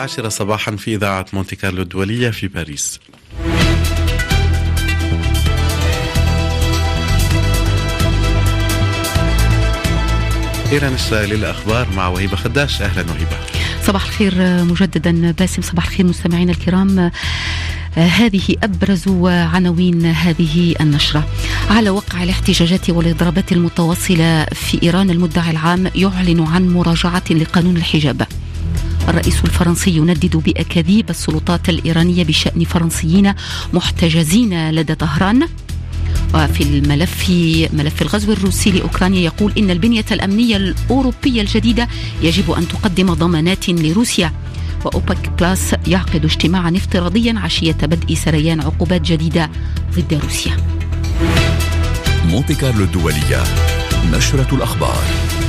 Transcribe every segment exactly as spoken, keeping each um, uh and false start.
العاشرة صباحا في إذاعة مونتي كارلو الدولية في باريس. إيران إسرائيل الأخبار مع وهيبة خداش. أهلا وهيبة. صباح الخير مجددا باسم. صباح الخير مستمعينا الكرام. هذه أبرز عناوين هذه النشرة. على وقع الاحتجاجات والإضرابات المتواصلة في إيران، المدعي العام يعلن عن مراجعة لقانون الحجاب. الرئيس الفرنسي يندد بأكاذيب السلطات الإيرانية بشأن فرنسيين محتجزين لدى طهران. وفي الملف ملف الغزو الروسي لأوكرانيا يقول إن البنية الأمنية الأوروبية الجديدة يجب أن تقدم ضمانات لروسيا. وأوبك بلاس يعقد اجتماعا افتراضيا عشية بدء سريان عقوبات جديدة ضد روسيا. مونتي كارلو الدولية، نشرة الأخبار.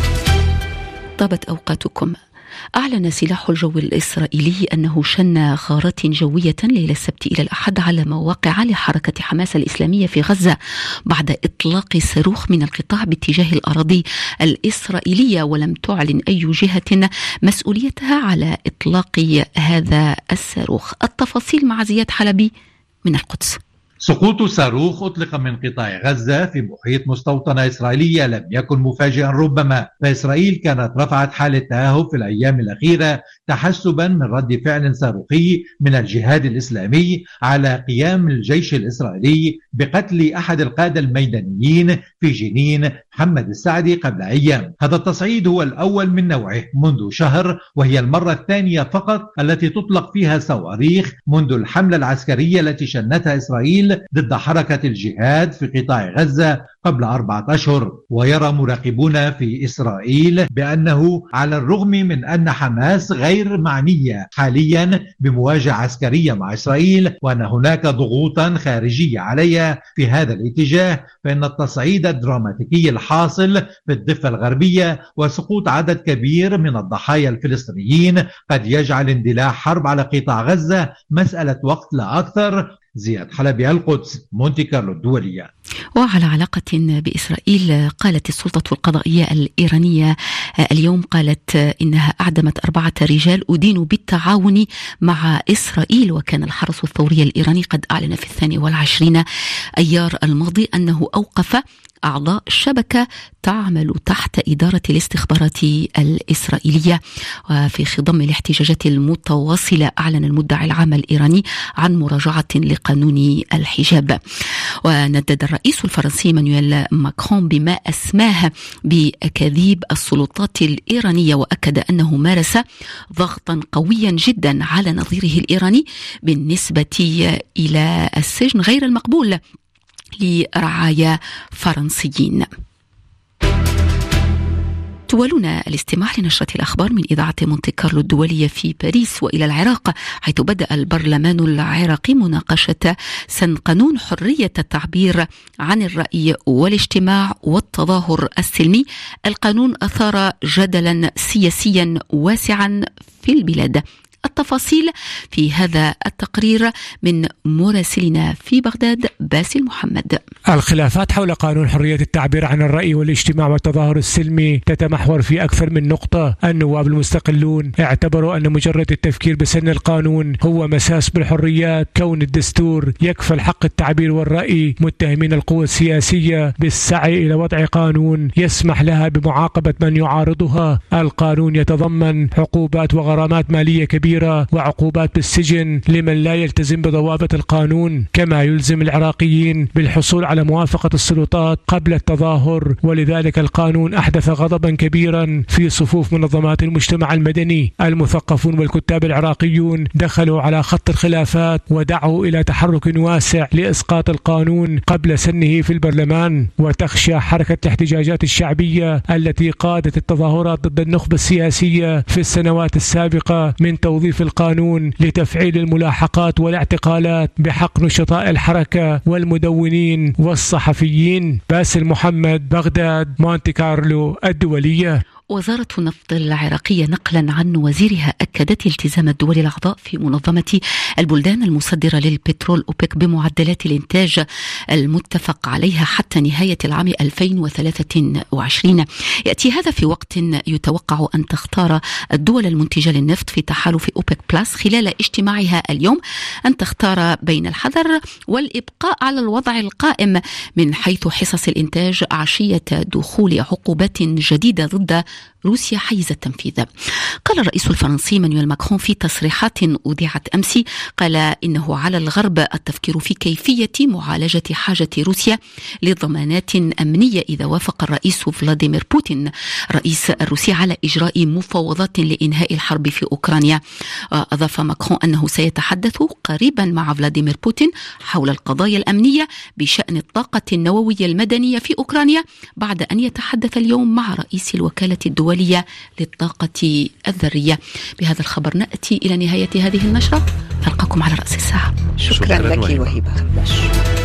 طابت أوقاتكم. أعلن سلاح الجو الإسرائيلي أنه شن غارات جوية ليلة السبت إلى الأحد على مواقع لحركة حماس الإسلامية في غزة بعد إطلاق صاروخ من القطاع باتجاه الأراضي الإسرائيلية، ولم تعلن أي جهة مسؤوليتها على إطلاق هذا الصاروخ. التفاصيل مع زياد حلبي من القدس. سقوط صاروخ أطلق من قطاع غزة في محيط مستوطنة إسرائيلية لم يكن مفاجئا ربما، فإسرائيل كانت رفعت حالة تأهب في الأيام الأخيرة تحسبا من رد فعل صاروخي من الجهاد الإسلامي على قيام الجيش الإسرائيلي بقتل أحد القادة الميدانيين في جنين محمد السعدي قبل أيام. هذا التصعيد هو الأول من نوعه منذ شهر، وهي المرة الثانية فقط التي تطلق فيها صواريخ منذ الحملة العسكرية التي شنتها إسرائيل ضد حركة الجهاد في قطاع غزة قبل أربعة أشهر. ويرى مراقبون في إسرائيل بأنه على الرغم من أن حماس غير معنية حاليا بمواجهة عسكرية مع إسرائيل وأن هناك ضغوطا خارجية عليها في هذا الاتجاه، فإن التصعيد الدراماتيكي الحاصل في الضفة الغربية وسقوط عدد كبير من الضحايا الفلسطينيين قد يجعل اندلاع حرب على قطاع غزة مسألة وقت لا أكثر. زياد حلبي، القدس، مونتي كارلو الدولية. وعلى علاقة بإسرائيل، قالت السلطة القضائية الإيرانية اليوم قالت إنها أعدمت أربعة رجال أدينوا بالتعاون مع إسرائيل. وكان الحرس الثوري الإيراني قد أعلن في الثاني والعشرين أيار الماضي أنه أوقف أعضاء شبكة تعمل تحت إدارة الاستخبارات الإسرائيلية. وفي خضم الاحتجاجات المتواصلة أعلن المدعي العام الإيراني عن مراجعة لقانون الحجاب. وندد الرئيس الفرنسي مانويل ماكرون بما أسماه بأكاذيب السلطات الإيرانية، وأكد أنه مارس ضغطا قويا جدا على نظيره الإيراني بالنسبة إلى السجن غير المقبول لرعايا فرنسيين. تولون الاستماع لنشرة الأخبار من إذاعة مونتي كارلو الدولية في باريس. وإلى العراق، حيث بدأ البرلمان العراقي مناقشة سن قانون حرية التعبير عن الرأي والاجتماع والتظاهر السلمي. القانون أثار جدلا سياسيا واسعا في البلاد. التفاصيل في هذا التقرير من مراسلنا في بغداد باسل محمد. الخلافات حول قانون حرية التعبير عن الرأي والاجتماع والتظاهر السلمي تتمحور في أكثر من نقطة. النواب المستقلون اعتبروا أن مجرد التفكير بسن القانون هو مساس بالحريات، كون الدستور يكفل حق التعبير والرأي، متهمين القوى السياسية بالسعي إلى وضع قانون يسمح لها بمعاقبة من يعارضها. القانون يتضمن عقوبات وغرامات مالية كبيرة وعقوبات بالسجن لمن لا يلتزم بضوابط القانون، كما يلزم العراقيين بالحصول على موافقة السلطات قبل التظاهر. ولذلك القانون أحدث غضبا كبيرا في صفوف منظمات المجتمع المدني. المثقفون والكتاب العراقيون دخلوا على خط الخلافات ودعوا إلى تحرك واسع لإسقاط القانون قبل سنه في البرلمان. وتخشى حركة الاحتجاجات الشعبية التي قادت التظاهرات ضد النخبة السياسية في السنوات السابقة من توظيف القانون لتفعيل الملاحقات والاعتقالات بحق نشطاء الحركة والمدونين والصحفيين. باسل محمد، بغداد، مونتي كارلو الدولية. وزارة النفط العراقية نقلا عن وزيرها أكدت التزام الدول الأعضاء في منظمة البلدان المصدرة للبترول أوبك بمعدلات الإنتاج المتفق عليها حتى نهاية العام ألفين وثلاثة وعشرين. يأتي هذا في وقت يتوقع أن تختار الدول المنتجة للنفط في تحالف أوبك بلس خلال اجتماعها اليوم أن تختار بين الحذر والإبقاء على الوضع القائم من حيث حصص الإنتاج عشية دخول عقوبات جديدة ضد روسيا حيز التنفيذ. قال الرئيس الفرنسي مانويل ماكرون في تصريحات أذيعت أمس، قال إنه على الغرب التفكير في كيفية معالجة حاجة روسيا لضمانات أمنية إذا وافق الرئيس فلاديمير بوتين رئيس الروسي على إجراء مفاوضات لإنهاء الحرب في أوكرانيا. أضاف ماكرون أنه سيتحدث قريبا مع فلاديمير بوتين حول القضايا الأمنية بشأن الطاقة النووية المدنية في أوكرانيا بعد أن يتحدث اليوم مع رئيس الوكالة الدولية للطاقة الذرية. بهذا الخبر نأتي إلى نهاية هذه النشرة. ألقاكم على رأس الساعة. شكرا, شكرا لك وهبة خداش.